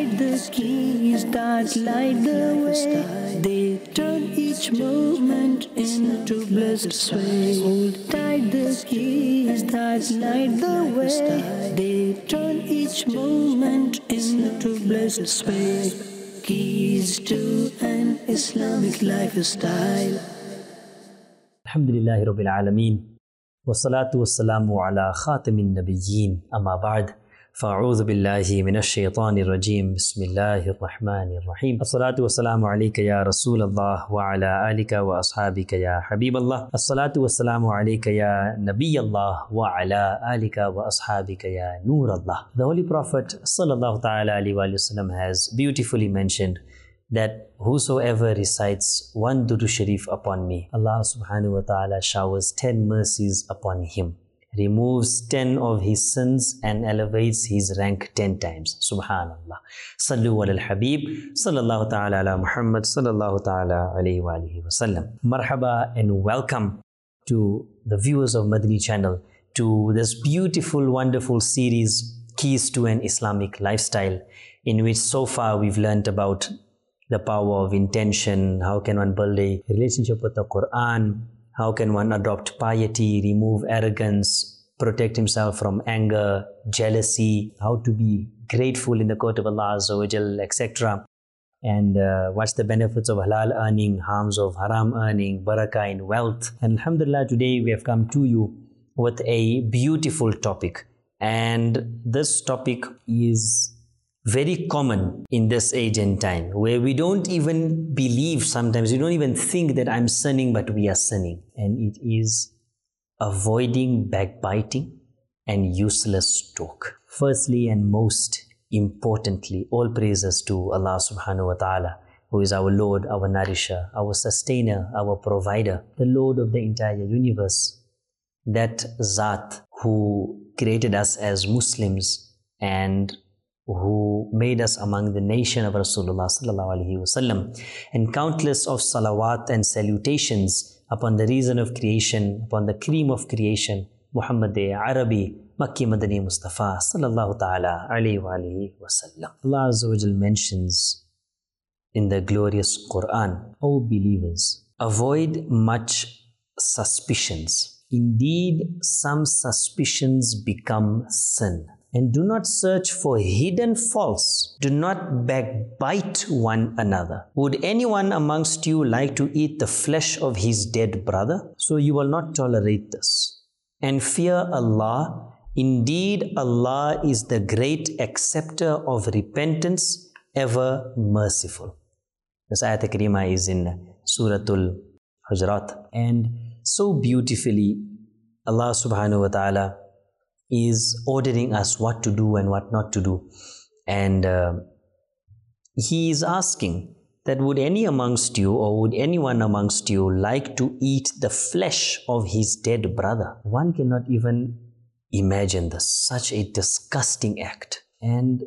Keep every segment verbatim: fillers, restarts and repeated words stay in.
tied the keys that light the way. They turn each moment into blessed sway. Hold tight the keys that light the way. They turn each moment into blessed sway. Keys to an Islamic lifestyle. Alhamdulillahi Rabbil Alameen. Wassalatu wassalamu ala khatamin nabiyyin. Amma ba'd. فأعوذ بالله من الشيطان الرجيم بسم الله الرحمن الرحيم الصلاة والسلام عليك يا رسول الله وعلى آلك وأصحابك يا حبيب الله الصلاة والسلام عليك يا نبي الله وعلى آلك وأصحابك يا نور الله. The Holy Prophet sallallahu ta'ala alayhi wa sallam has beautifully mentioned that whosoever recites one Durood Sharif upon me, Allah subhanahu wa ta'ala showers ten mercies upon him, removes ten of his sins and elevates his rank ten times. Subhanallah. Sallu ala al-Habib sallallahu ta'ala ala Muhammad sallallahu ta'ala alayhi wa alihi wa sallam. Marhaba and welcome to the viewers of Madani channel to this beautiful, wonderful series, Keys to an Islamic Lifestyle, in which so far we've learnt about the power of intention, how can one build a relationship with the Quran, how can one adopt piety, remove arrogance, protect himself from anger, jealousy, how to be grateful in the court of Allah Azza wa Jal, et cetera. And uh, what's the benefits of halal earning, harms of haram earning, barakah in wealth. And alhamdulillah, today we have come to you with a beautiful topic. And this topic is very common in this age and time, where we don't even believe sometimes, we don't even think that I'm sinning, but we are sinning. And it is avoiding backbiting and useless talk. Firstly and most importantly, all praises to Allah subhanahu wa ta'ala, who is our Lord, our nourisher, our sustainer, our provider, the Lord of the entire universe. That Zat who created us as Muslims and who made us among the nation of Rasulullah sallallahu alaihi wasallam, and countless of salawat and salutations upon the reason of creation, upon the cream of creation, Muhammad Arabi Makki Madani Mustafa sallallahu ta'ala alaihi wa alihi wasallam. Allah Azza wa Jal mentions in the glorious Quran, O believers, avoid much suspicions. Indeed, some suspicions become sin. And do not search for hidden faults. Do not backbite one another. Would anyone amongst you like to eat the flesh of his dead brother? So you will not tolerate this. And fear Allah. Indeed, Allah is the great acceptor of repentance, ever merciful. This ayat al-Karima is in Suratul Hujurat. And so beautifully, Allah subhanahu wa ta'ala is ordering us what to do and what not to do. And uh, he is asking that would any amongst you or would anyone amongst you like to eat the flesh of his dead brother? One cannot even imagine this, such a disgusting act. And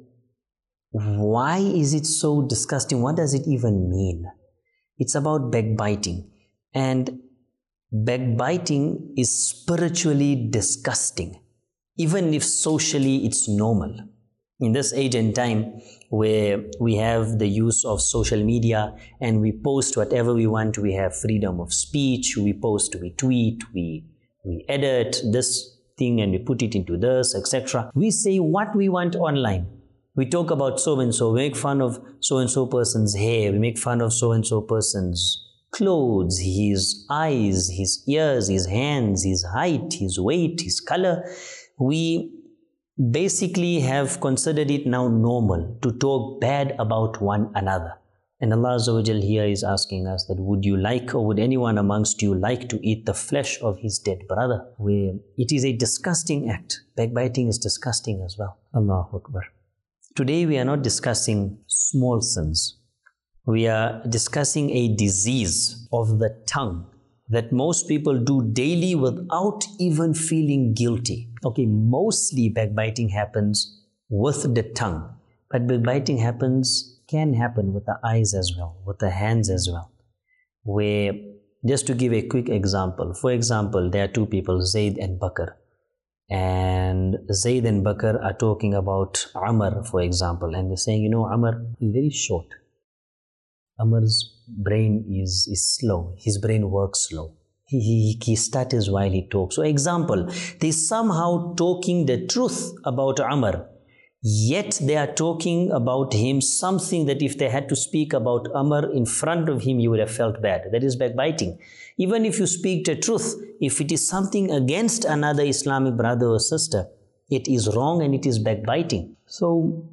why is it so disgusting? What does it even mean? It's about backbiting. And backbiting is spiritually disgusting, even if socially it's normal. In this age and time where we have the use of social media and we post whatever we want, we have freedom of speech, we post, we tweet, we, we edit this thing and we put it into this, et cetera. We say what we want online. We talk about so-and-so, we make fun of so-and-so person's hair, we make fun of so-and-so person's clothes, his eyes, his ears, his hands, his height, his weight, his color. We basically have considered it now normal to talk bad about one another. And Allah Azza wa Jal here is asking us that would you like or would anyone amongst you like to eat the flesh of his dead brother? Where it is a disgusting act. Backbiting is disgusting as well. Allahu Akbar. Today we are not discussing small sins. We are discussing a disease of the tongue that most people do daily without even feeling guilty. Okay, mostly backbiting happens with the tongue, but backbiting happens, can happen with the eyes as well, with the hands as well. Where, just to give a quick example, for example, there are two people, Zaid and Bakr, and Zayd and Bakr are talking about Umar, for example, and they're saying, you know, Umar is very short. Umar's brain is, is slow. His brain works slow. He, he, he stutters while he talks. So example, they somehow talking the truth about Umar, yet they are talking about him something that if they had to speak about Umar in front of him, you would have felt bad. That is backbiting. Even if you speak the truth, if it is something against another Islamic brother or sister, it is wrong and it is backbiting. So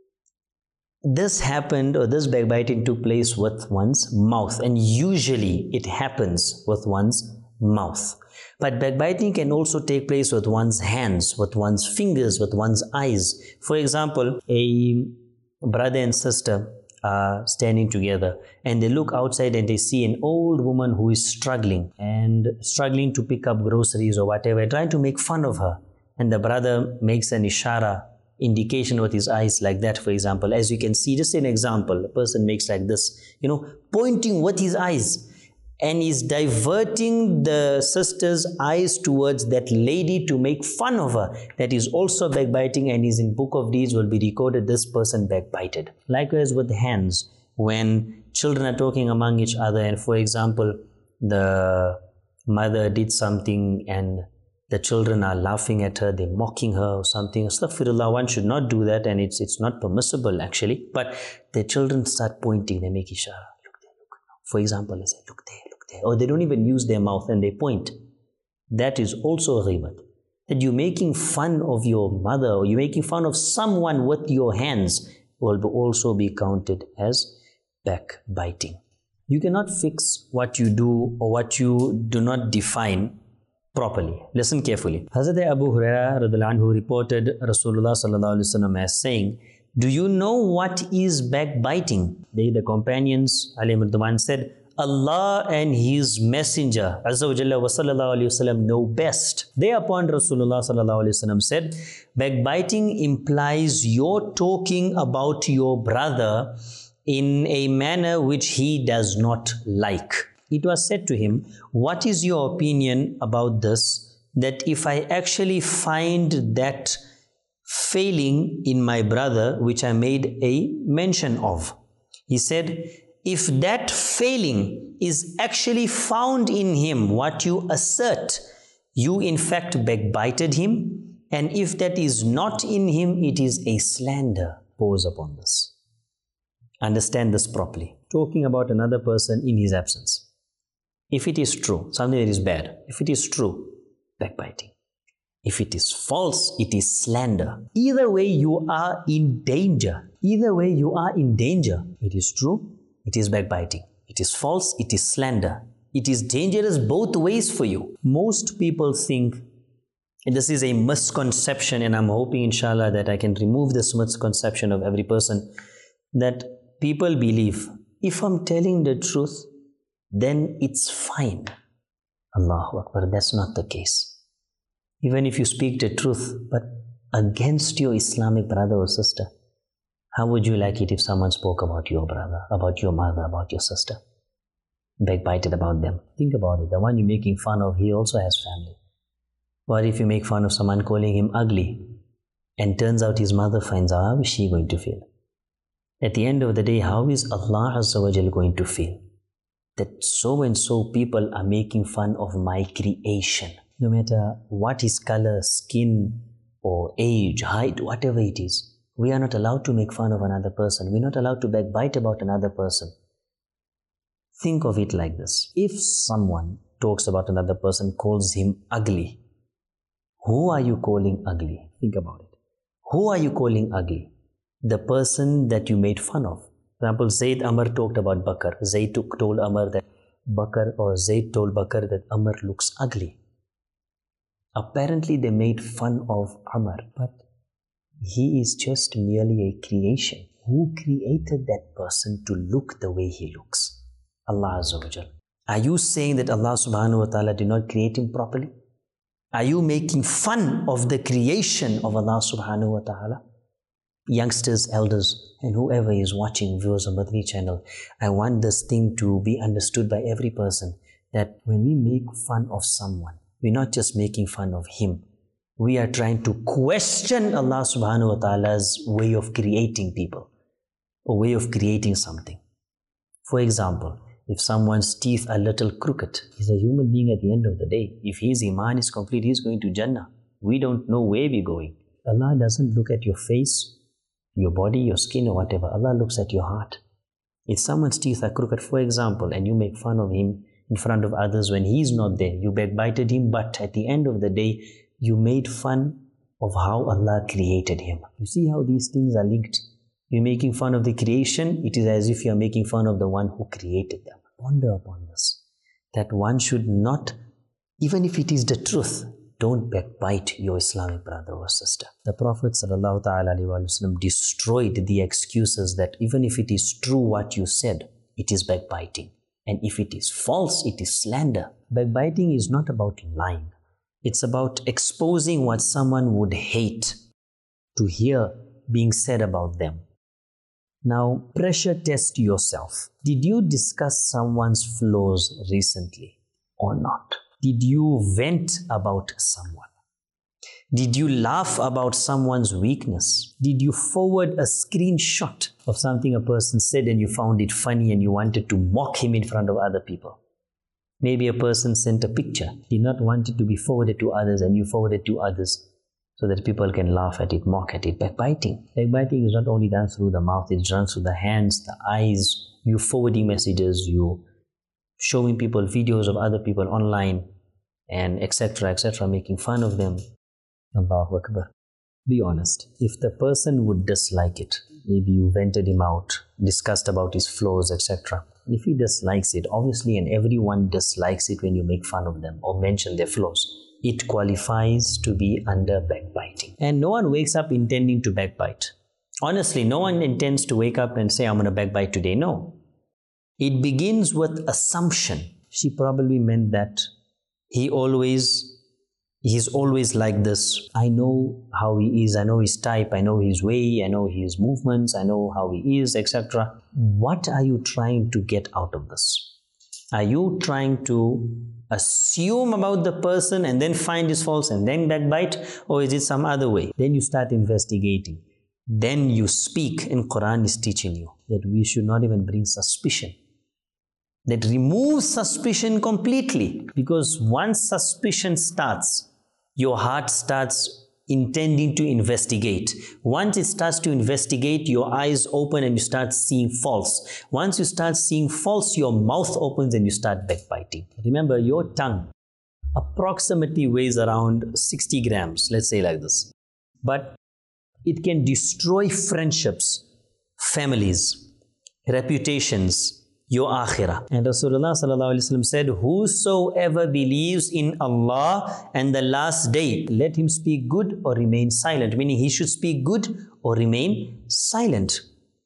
this happened, or this backbiting took place with one's mouth, and usually it happens with one's mouth. But backbiting can also take place with one's hands, with one's fingers, with one's eyes. For example, a brother and sister are standing together and they look outside and they see an old woman who is struggling and struggling to pick up groceries or whatever, trying to make fun of her. And the brother makes an ishara, indication with his eyes like that, for example. As you can see, just an example, a person makes like this, you know, pointing with his eyes, and is diverting the sister's eyes towards that lady to make fun of her. That is also backbiting, and is in Book of Deeds will be recorded, this person backbited. Likewise with hands, when children are talking among each other, and for example, the mother did something and the children are laughing at her, they're mocking her or something. Astaghfirullah, one should not do that, and it's it's not permissible actually. But the children start pointing, they make ishara. Look there, look. For example, they say, look there, look there. Or they don't even use their mouth and they point. That is also a ghibat. That you're making fun of your mother or you're making fun of someone with your hands will also be counted as backbiting. You cannot fix what you do or what you do not define properly. Listen carefully. Hazrat Abu Hurairah radhiyallahu anhu reported Rasulullah sallallahu alaihi wasallam as saying, do you know what is backbiting? They, the companions, alayhi radwan, said, Allah and His Messenger Azza wa Jalla wa sallallahu alaihi wasallam know best. Thereupon Rasulullah sallallahu alaihi wasallam said, backbiting implies your talking about your brother in a manner which he does not like. It was said to him, what is your opinion about this? That if I actually find that failing in my brother, which I made a mention of. He said, if that failing is actually found in him, what you assert, you in fact backbited him. And if that is not in him, it is a slander. Pause upon this. Understand this properly. Talking about another person in his absence. If it is true, something that is bad, if it is true, backbiting. If it is false, it is slander. Either way, you are in danger. Either way, you are in danger. It is true, it is backbiting. It is false, it is slander. It is dangerous both ways for you. Most people think, and this is a misconception, and I'm hoping, inshallah, that I can remove this misconception of every person, that people believe, if I'm telling the truth, then it's fine. Allahu Akbar, that's not the case. Even if you speak the truth, but against your Islamic brother or sister, how would you like it if someone spoke about your brother, about your mother, about your sister? Backbited about them. Think about it. The one you're making fun of, he also has family. What if you make fun of someone calling him ugly, and turns out his mother finds out, how is she going to feel? At the end of the day, how is Allah Azza wa Jal going to feel? That so and so people are making fun of my creation. No matter what his color, skin, or age, height, whatever it is, we are not allowed to make fun of another person. We're not allowed to backbite about another person. Think of it like this. If someone talks about another person, calls him ugly, who are you calling ugly? Think about it. Who are you calling ugly? The person that you made fun of. For example, Zayd Amr talked about Bakr. Zayd told Amr that Bakr, or Zayd told Bakr that Amr looks ugly. Apparently they made fun of Amr, but he is just merely a creation. Who created that person to look the way he looks? Allah Azza wa Jal. Are you saying that Allah subhanahu wa ta'ala did not create him properly? Are you making fun of the creation of Allah subhanahu wa ta'ala? Youngsters, elders, and whoever is watching, viewers on Madani channel, I want this thing to be understood by every person, that when we make fun of someone, we're not just making fun of him, we are trying to question Allah subhanahu wa ta'ala's way of creating people, or way of creating something. For example, if someone's teeth are a little crooked, he's a human being at the end of the day. If his iman is complete, he's going to Jannah. We don't know where we're going. Allah doesn't look at your face, your body, your skin or whatever. Allah looks at your heart. If someone's teeth are crooked, for example, and you make fun of him in front of others when he's not there, you backbited him, but at the end of the day, you made fun of how Allah created him. You see how these things are linked? You're making fun of the creation, it is as if you're making fun of the one who created them. Ponder upon this, that one should not, even if it is the truth, don't backbite your Islamic brother or sister. The Prophet ﷺ destroyed the excuses that even if it is true what you said, it is backbiting. And if it is false, it is slander. Backbiting is not about lying. It's about exposing what someone would hate to hear being said about them. Now, pressure test yourself. Did you discuss someone's flaws recently or not? Did you vent about someone? Did you laugh about someone's weakness? Did you forward a screenshot of something a person said and you found it funny and you wanted to mock him in front of other people? Maybe a person sent a picture, did not want it to be forwarded to others, and you forwarded to others so that people can laugh at it, mock at it. Backbiting. Backbiting is not only done through the mouth, it's done through the hands, the eyes, you forwarding messages, you showing people videos of other people online, and et cetera, et cetera, making fun of them. Allahu Akbar. Be honest. If the person would dislike it, maybe you vented him out, discussed about his flaws, et cetera. If he dislikes it, obviously, and everyone dislikes it when you make fun of them or mention their flaws, it qualifies to be under backbiting. And no one wakes up intending to backbite. Honestly, no one intends to wake up and say, I'm going to backbite today. No. It begins with assumption. She probably meant that he always, he's always like this. I know how he is. I know his type. I know his way. I know his movements. I know how he is, et cetera. What are you trying to get out of this? Are you trying to assume about the person and then find his faults and then backbite? Or is it some other way? Then you start investigating. Then you speak, and Quran is teaching you that we should not even bring suspicion. That removes suspicion completely. Because once suspicion starts, your heart starts intending to investigate. Once it starts to investigate, your eyes open and you start seeing false. Once you start seeing false, your mouth opens and you start backbiting. Remember, your tongue approximately weighs around sixty grams, let's say like this. But it can destroy friendships, families, reputations, your akhirah. And Rasulullah sallallahu alaihi wasallam said, whosoever believes in Allah and the last day, let him speak good or remain silent. Meaning he should speak good or remain silent.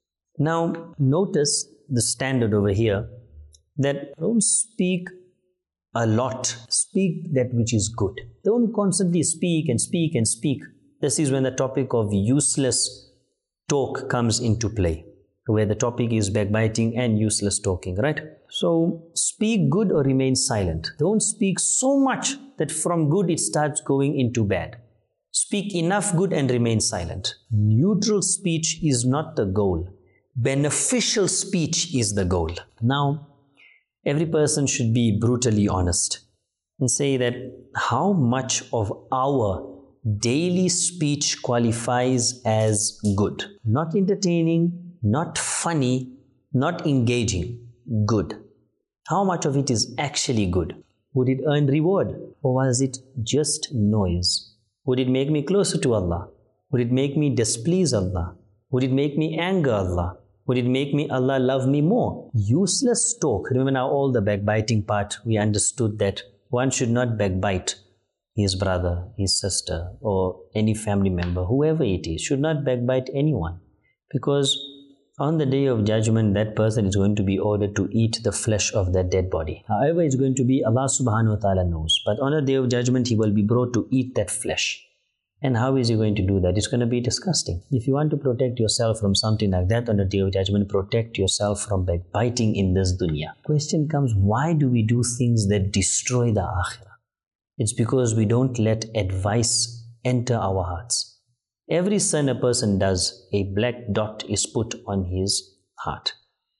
Now notice the standard over here, that don't speak a lot. Speak that which is good. Don't constantly speak and speak and speak. This is when the topic of useless talk comes into play, where the topic is backbiting and useless talking, right? So speak good or remain silent. Don't speak so much that from good it starts going into bad. Speak enough good and remain silent. Neutral speech is not the goal. Beneficial speech is the goal. Now, every person should be brutally honest and say that how much of our daily speech qualifies as good. Not entertaining, not funny, not engaging, good. How much of it is actually good? Would it earn reward? Or was it just noise? Would it make me closer to Allah? Would it make me displease Allah? Would it make me anger Allah? Would it make me Allah love me more? Useless talk. Remember now all the backbiting part, we understood that one should not backbite his brother, his sister, or any family member, whoever it is, should not backbite anyone. Because on the day of judgment, that person is going to be ordered to eat the flesh of that dead body. However, it's going to be, Allah subhanahu wa ta'ala knows. But on the day of judgment, he will be brought to eat that flesh. And how is he going to do that? It's going to be disgusting. If you want to protect yourself from something like that on the day of judgment, protect yourself from backbiting in this dunya. Question comes, why do we do things that destroy the akhirah? It's because we don't let advice enter our hearts. Every sin a person does, a black dot is put on his heart.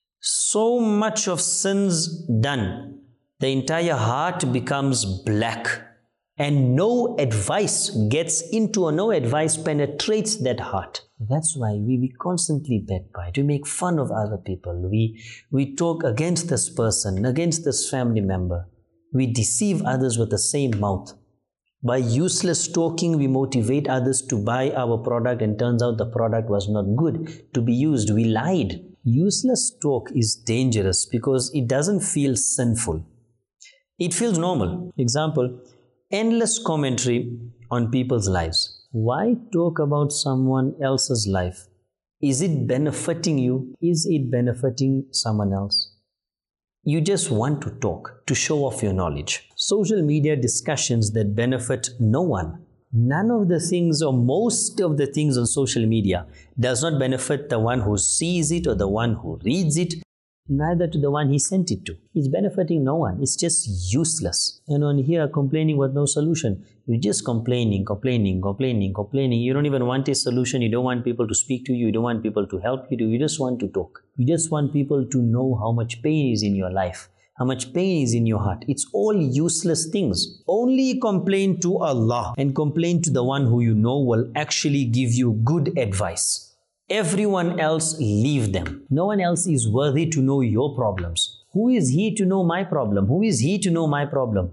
So much of sins done, the entire heart becomes black, and no advice gets into, or no advice penetrates that heart. That's why we, we constantly backbite, we make fun of other people, we, we talk against this person, against this family member, we deceive others with the same mouth. By useless talking, we motivate others to buy our product, and turns out the product was not good to be used. We lied. Useless talk is dangerous because it doesn't feel sinful. It feels normal. Example, endless commentary on people's lives. Why talk about someone else's life? Is it benefiting you? Is it benefiting someone else? You just want to talk, to show off your knowledge. Social media discussions that benefit no one. None of the things, or most of the things on social media does not benefit the one who sees it or the one who reads it, neither to the one he sent it to. It's benefiting no one. It's just useless. And on here, complaining with no solution. You're just complaining, complaining, complaining, complaining. You don't even want a solution. You don't want people to speak to you. You don't want people to help you. You just want to talk. You just want people to know how much pain is in your life, how much pain is in your heart. It's all useless things. Only complain to Allah and complain to the one who you know will actually give you good advice. Everyone else, leave them. No one else is worthy to know your problems. Who is he to know my problem? Who is he to know my problem?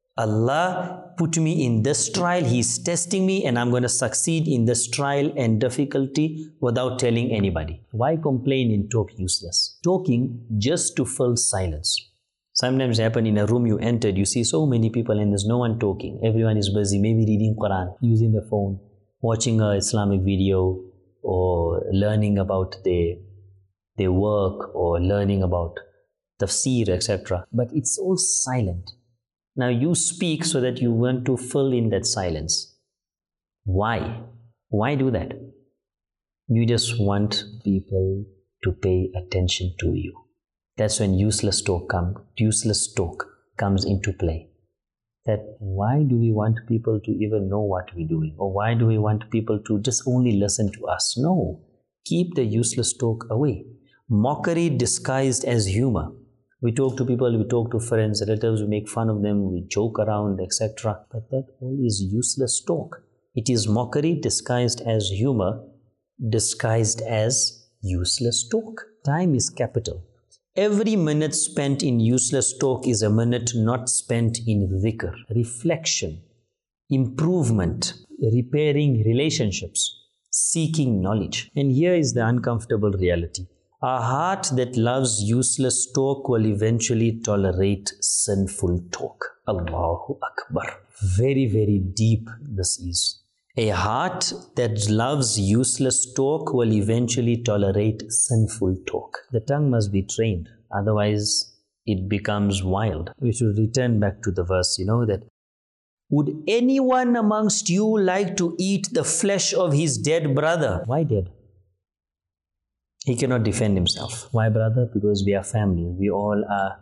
Allah put me in this trial. He's testing me, and I'm going to succeed in this trial and difficulty without telling anybody. Why complain and talk useless? Talking just to fill silence. Sometimes happen in a room you entered, you see so many people and there's no one talking. Everyone is busy, maybe reading Quran, using the phone, watching a Islamic video, or learning about their, their work, or learning about tafsir, et cetera. But it's all silent. Now you speak so that you want to fill in that silence. Why? Why do that? You just want people to pay attention to you. That's when useless talk come, useless talk comes into play. That why do we want people to even know what we're doing? Or why do we want people to just only listen to us? No. Keep the useless talk away. Mockery disguised as humor. We talk to people, we talk to friends, relatives, we make fun of them, we joke around, et cetera. But that all is useless talk. It is mockery disguised as humor, disguised as useless talk. Time is capital. Every minute spent in useless talk is a minute not spent in dhikr, reflection, improvement, repairing relationships, seeking knowledge. And here is the uncomfortable reality. A heart that loves useless talk will eventually tolerate sinful talk. Allahu Akbar. Very, very deep this is. A heart that loves useless talk will eventually tolerate sinful talk. The tongue must be trained, otherwise it becomes wild. We should return back to the verse, you know, that would anyone amongst you like to eat the flesh of his dead brother? Why dead? He cannot defend himself. Why brother? Because we are family. We all are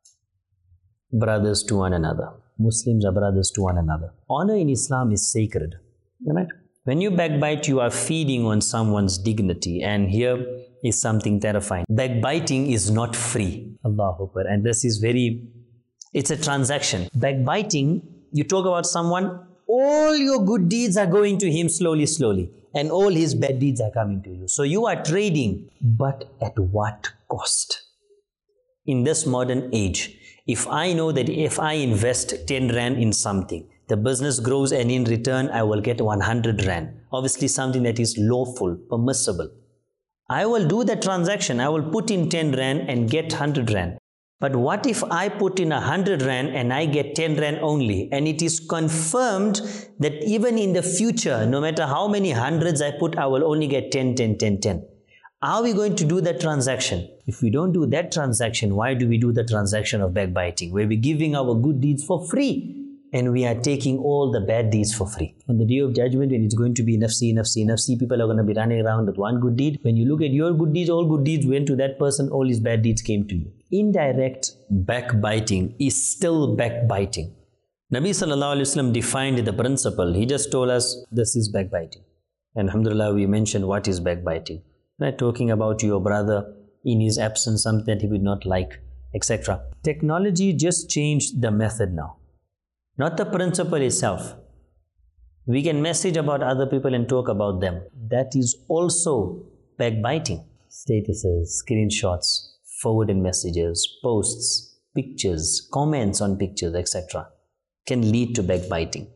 brothers to one another. Muslims are brothers to one another. Honor in Islam is sacred. Right? When you backbite, you are feeding on someone's dignity, and here is something terrifying. Backbiting is not free. Allahu Akbar. And this is very, it's a transaction. Backbiting, you talk about someone, all your good deeds are going to him slowly, slowly, and all his bad deeds are coming to you. So you are trading, but at what cost? In this modern age, if I know that if I invest ten rand in something, the business grows and in return I will get one hundred rand. Obviously something that is lawful, permissible. I will do that transaction. I will put in ten rand and get one hundred rand. But what if I put in one hundred rand and I get ten rand only, and it is confirmed that even in the future, no matter how many hundreds I put, I will only get ten, ten, ten, ten. Are we going to do that transaction? If we don't do that transaction, why do we do the transaction of backbiting, where we're giving our good deeds for free and we are taking all the bad deeds for free? On the day of judgment, when it's going to be nafsi, nafsi, nafsi, people are going to be running around with one good deed. When you look at your good deeds, all good deeds went to that person, all his bad deeds came to you. Indirect backbiting is still backbiting. Nabi sallallahu alaihi wasallam defined the principle. He just told us this is backbiting. And alhamdulillah, we mentioned what is backbiting. Right? Talking about your brother in his absence, something that he would not like, et cetera. Technology just changed the method now, not the principle itself. We can message about other people and talk about them. That is also backbiting. Statuses, screenshots, forwarded messages, posts, pictures, comments on pictures, et cetera can lead to backbiting.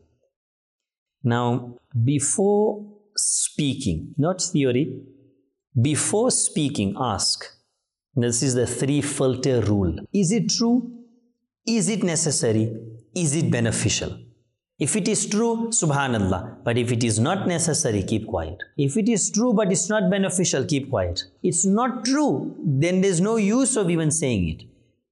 Now, before speaking, not theory, before speaking, ask. This is the three filter rule. Is it true? Is it necessary? Is it beneficial? If it is true, subhanallah. But if it is not necessary, keep quiet. If it is true but it's not beneficial, keep quiet. It's not true, then there's no use of even saying it.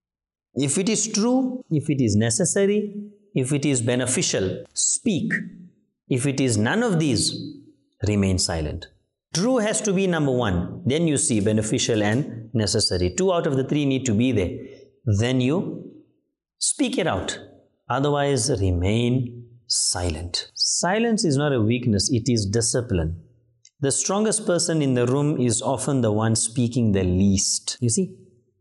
If it is true, if it is necessary, if it is beneficial, speak. If it is none of these, remain silent. True has to be number one. Then you see beneficial and necessary. Two out of the three need to be there. Then you speak it out. Otherwise, remain silent. Silence is not a weakness, it is discipline. The strongest person in the room is often the one speaking the least. You see?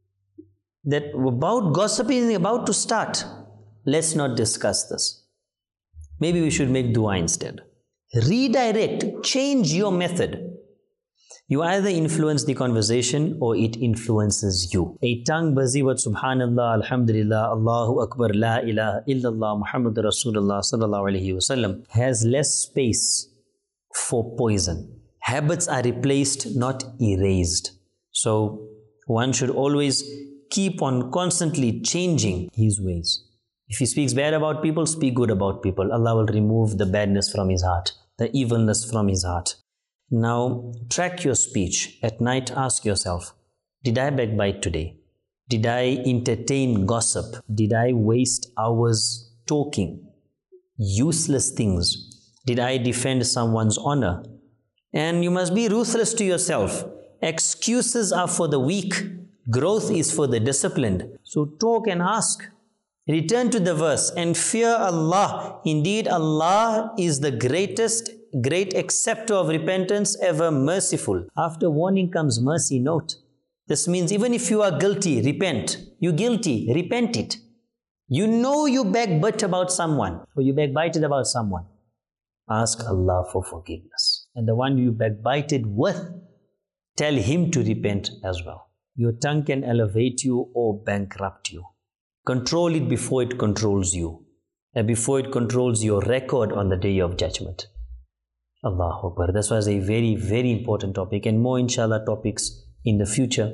That about gossiping is about to start. Let's not discuss this. Maybe we should make dua instead. Redirect, change your method. You either influence the conversation or it influences you. A tongue busy with subhanallah, alhamdulillah, Allahu Akbar, la ilaha illallah, Muhammadur Rasulullah sallallahu alaihi wasallam has less space for poison. Habits are replaced, not erased. So one should always keep on constantly changing his ways. If he speaks bad about people, speak good about people. Allah will remove the badness from his heart, the evilness from his heart. Now, track your speech. At night, ask yourself, did I backbite today? Did I entertain gossip? Did I waste hours talking useless things? Did I defend someone's honor? And you must be ruthless to yourself. Excuses are for the weak. Growth is for the disciplined. So talk and ask. Return to the verse and fear Allah. Indeed, Allah is the greatest, great acceptor of repentance, ever merciful. After warning comes mercy, note. This means even if you are guilty, repent. You're guilty, repent it. You know you backbite about someone or you backbited about someone. Ask Allah for forgiveness. And the one you backbited with, tell him to repent as well. Your tongue can elevate you or bankrupt you. Control it before it controls you, and before it controls your record on the day of judgment. Allahu Akbar. This was a very, very important topic, and more inshallah topics in the future.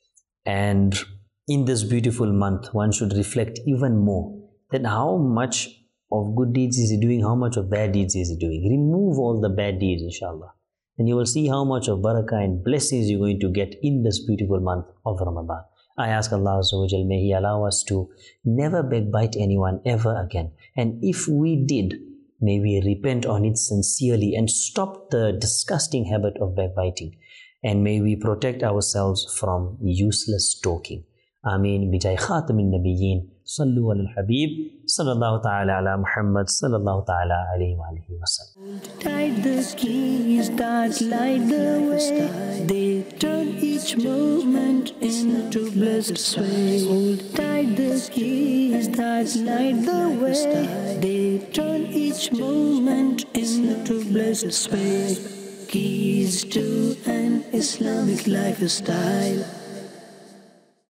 And in this beautiful month, one should reflect even more that how much of good deeds is he doing, how much of bad deeds is he doing. Remove all the bad deeds, inshallah. And you will see how much of barakah and blessings you're going to get in this beautiful month of Ramadan. I ask Allah Azza wa Jal, may He allow us to never backbite anyone ever again. And if we did, may we repent on it sincerely and stop the disgusting habit of backbiting. And may we protect ourselves from useless talking. Ameen. Bijay khatamin nabiyyin. Sallu ala al-habib. Sallallahu ta'ala ala Muhammad. Sallallahu ta'ala alayhi wa alihi wa sallam. Tight the keys that light the way. They turn each moment into blessed sway. Hold tight the keys that light the way. They turn each moment into blessed sway. Keys to an Islamic lifestyle.